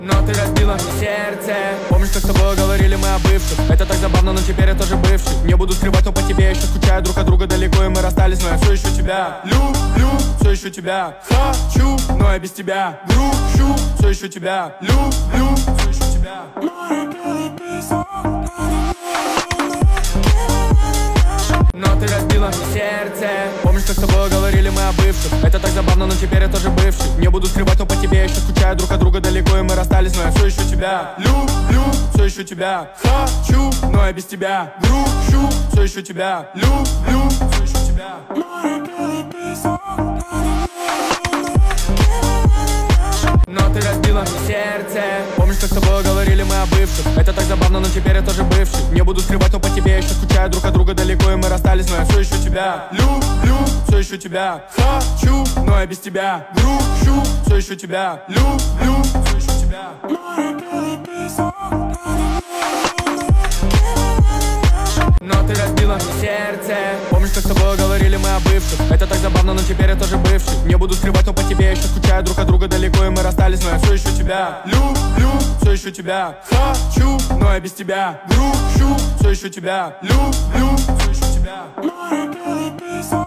Но ты разбила мне сердце. Помнишь, как с тобой говорили мы о бывших? Это так забавно, но теперь я тоже бывший. Не буду скрывать, но по тебе я еще скучаю. Друг от друга далеко, и мы расстались. Но я все еще тебя люблю, все еще тебя хочу. Но я без тебя грущу. Все еще тебя люблю, все еще тебя. Но ты разбила мне сердце. Помнишь, как с тобой говорили мы о бывших? Это так забавно, но теперь я тоже бывший. Не буду скрывать, но по тебе я еще скучаю. Друг от друга далеко, и мы расстались. Но я все еще тебя люблю, все еще тебя хочу. Но я без тебя грущу. Все еще тебя люблю, все еще тебя. Но ты разбила мне сердце. Помнишь, как с тобой говорили мы о бывших? Это так забавно, но теперь я тоже бывший. Не буду скрывать, но по тебе я еще скучаю. Друг от друга далеко, и мы расстались. Но я все еще тебя люблю, все еще тебя хочу. Но я без тебя грущу. Все еще тебя люблю, все еще тебя. Но ты разбила мне сердце. Помнишь, как с тобой говорили мы о бывших? Это так забавно, но теперь я тоже бывший. Не буду скрывать, но по тебе я еще скучаю. Друг от друга далеко, и мы расстались. Но я все еще тебя люблю, все еще тебя хочу. Но я без тебя грущу. Все еще тебя люблю, все еще тебя.